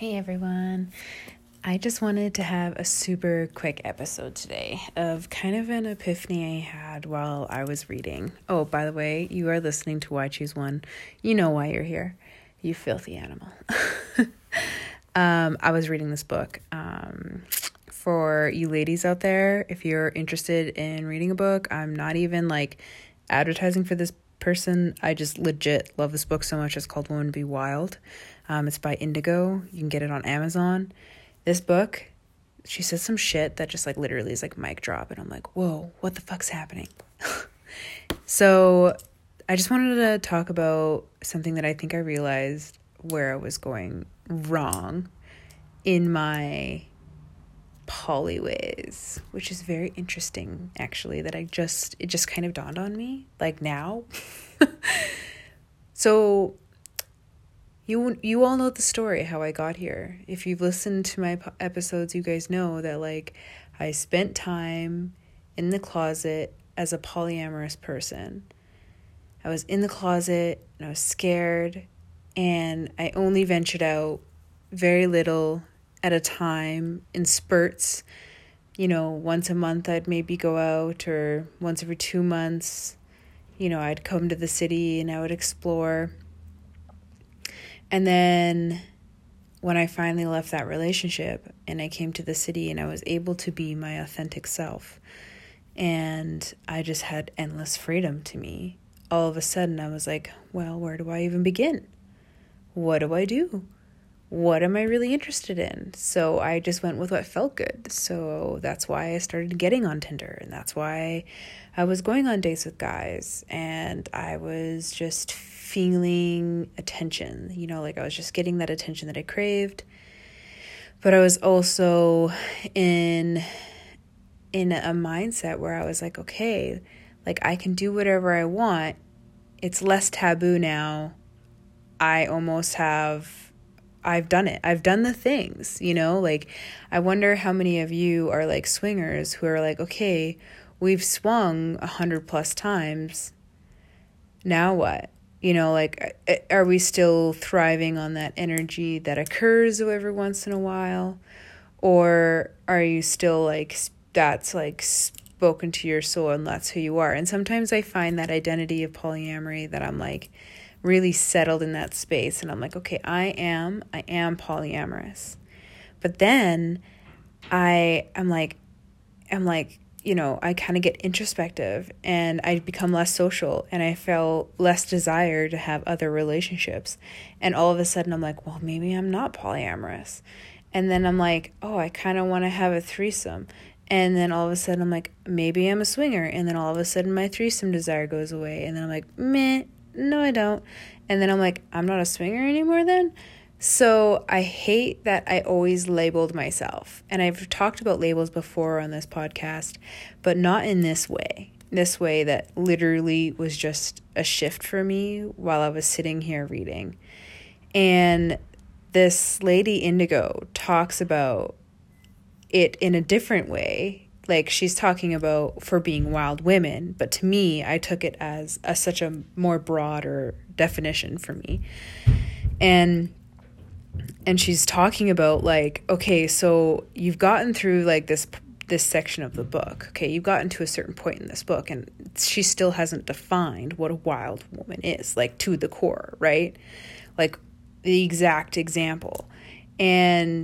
Hey everyone. I just wanted to have a super quick episode today of kind of an epiphany I had while I was reading. Oh, by the way, you are listening to Why Choose One. You know why you're here. You filthy animal. I was reading this book. For you ladies out there, if you're interested in reading a book, I'm not even like advertising for this person. I just legit love this book so much. It's called Woman Be Wild. It's by Indigo. You can get it on Amazon. This book, she says some shit that just like literally is like mic drop, and I'm like, whoa, what the fuck's happening? So I just wanted to talk about something that I think I realized where I was going wrong in my poly ways, which is very interesting actually, that it just kind of dawned on me like now. So you all know the story how I got here. If you've listened to my episodes, you guys know that like I spent time in the closet as a polyamorous person. I was in the closet and I was scared, and I only ventured out very little at a time in spurts. You know, once a month I'd maybe go out, or once every 2 months, you know, I'd come to the city and I would explore. And then when I finally left that relationship and I came to the city and I was able to be my authentic self, and I just had endless freedom to me, all of a sudden I was like, well, where do I even begin? What do I do? What am I really interested in? So I just went with what felt good. So that's why I started getting on Tinder, and that's why I was going on dates with guys, and I was just feeling attention, you know, like I was just getting that attention that I craved. But I was also in a mindset where I was like, okay, like I can do whatever I want. It's less taboo now. I've done it. I've done the things, you know, like I wonder how many of you are like swingers who are like, okay, we've swung 100+ times. Now what? You know, like, are we still thriving on that energy that occurs every once in a while? Or are you still like, that's like spoken to your soul and that's who you are? And sometimes I find that identity of polyamory that I'm like really settled in that space. And I'm like, okay, I am polyamorous. But then I'm like, you know, I kind of get introspective and I become less social, and I feel less desire to have other relationships. And all of a sudden I'm like, well, maybe I'm not polyamorous. And then I'm like, oh, I kind of want to have a threesome. And then all of a sudden I'm like, maybe I'm a swinger. And then all of a sudden my threesome desire goes away. And then I'm like, meh, no, I don't. And then I'm like, I'm not a swinger anymore then? So I hate that I always labeled myself. And I've talked about labels before on this podcast, but not in this way. This way that literally was just a shift for me while I was sitting here reading. And this lady Indigo talks about it in a different way. Like she's talking about for being wild women, but to me, I took it as such a more broader definition for me. And she's talking about like, okay, so you've gotten through like this section of the book. Okay, you've gotten to a certain point in this book, and she still hasn't defined what a wild woman is, like to the core, right? Like the exact example. And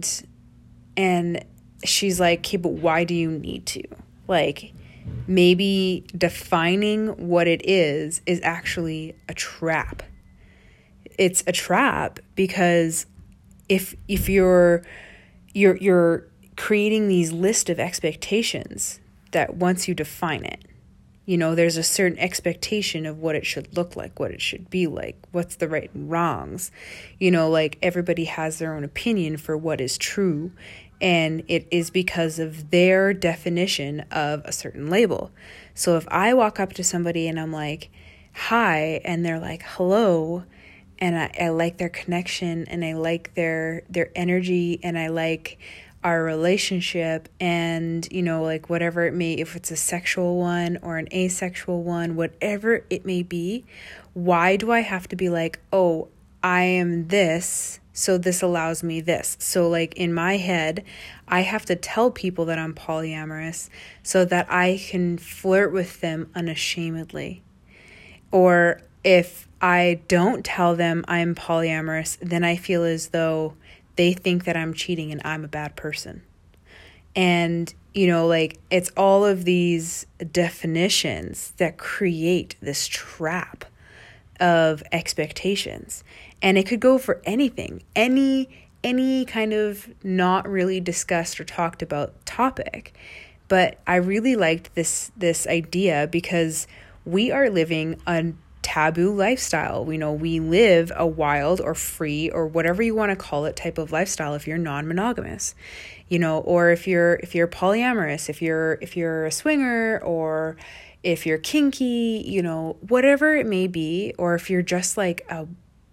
she's like, okay, but why do you need to? Like, maybe defining what it is actually a trap. It's a trap because if you're creating these list of expectations that once you define it, you know, there's a certain expectation of what it should look like, what it should be like, what's the right and wrongs. You know, like everybody has their own opinion for what is true, and it is because of their definition of a certain label. So if I walk up to somebody and I'm like, hi, and they're like, hello, and I like their connection, and I like their energy, and I like our relationship, and, you know, like whatever it may, if it's a sexual one or an asexual one, whatever it may be, why do I have to be like, oh, I am this, So this allows me this. So like in my head, I have to tell people that I'm polyamorous so that I can flirt with them unashamedly. Or if I don't tell them I'm polyamorous, then I feel as though they think that I'm cheating and I'm a bad person. And, like it's all of these definitions that create this trap of expectations. And it could go for anything, any kind of not really discussed or talked about topic. But I really liked this idea because we are living a taboo lifestyle. We know we live a wild or free or whatever you want to call it type of lifestyle if you're non-monogamous, or if you're polyamorous, if you're a swinger, or if you're kinky, whatever it may be, or if you're just like a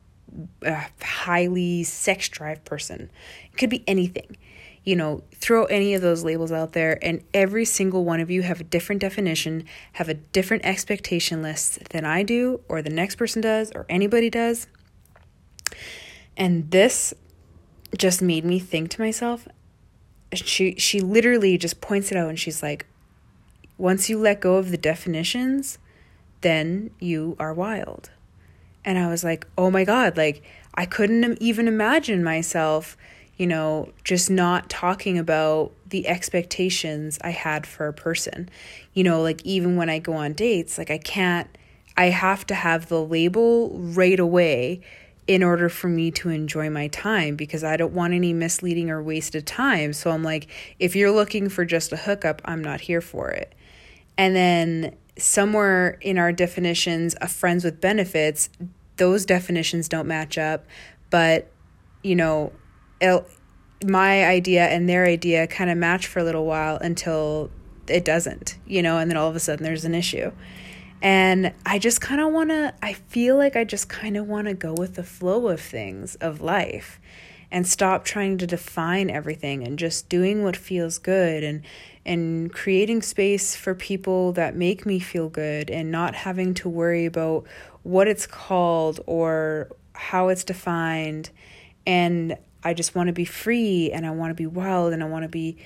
highly sex drive person. It could be anything. Throw any of those labels out there, and every single one of you have a different definition, have a different expectation list than I do, or the next person does, or anybody does. And this just made me think to myself, she literally just points it out, and she's like, once you let go of the definitions, then you are wild. And I was like, oh my God, like I couldn't even imagine myself, just not talking about the expectations I had for a person. Like even when I go on dates, like I have to have the label right away in order for me to enjoy my time, because I don't want any misleading or wasted time. So I'm like, if you're looking for just a hookup, I'm not here for it. And then somewhere in our definitions of friends with benefits, those definitions don't match up. But, my idea and their idea kind of match for a little while until it doesn't, and then all of a sudden there's an issue. And I just kind of I feel like I just kind of want to go with the flow of things, of life, and stop trying to define everything and just doing what feels good, and creating space for people that make me feel good, and not having to worry about what it's called or how it's defined. And I just want to be free, and I want to be wild, and I want to be,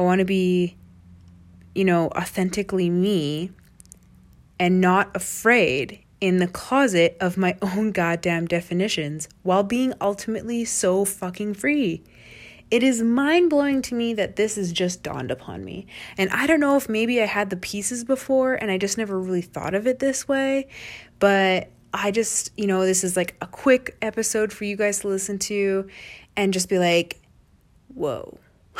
authentically me, and not afraid in the closet of my own goddamn definitions, while being ultimately so fucking free. It is mind-blowing to me that this has just dawned upon me. And I don't know if maybe I had the pieces before and I just never really thought of it this way, but I just, this is like a quick episode for you guys to listen to and just be like, whoa,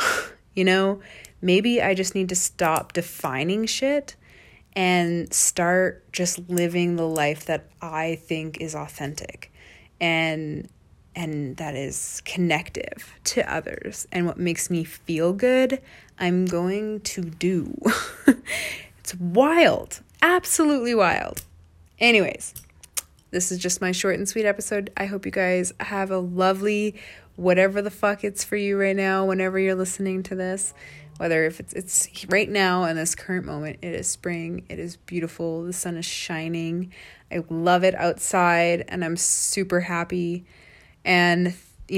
maybe I just need to stop defining shit and start just living the life that I think is authentic and that is connective to others. And what makes me feel good, I'm going to do. It's wild. Absolutely wild. Anyways, this is just my short and sweet episode. I hope you guys have a lovely whatever the fuck it's for you right now, whenever you're listening to this. Whether if it's right now in this current moment, it is spring, it is beautiful, the sun is shining, I love it outside, and I'm super happy, and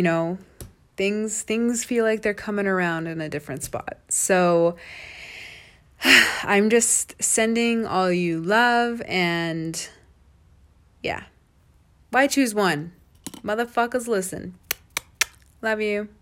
things feel like they're coming around in a different spot. So I'm just sending all you love, and yeah, why choose one? Motherfuckers, listen. Love you.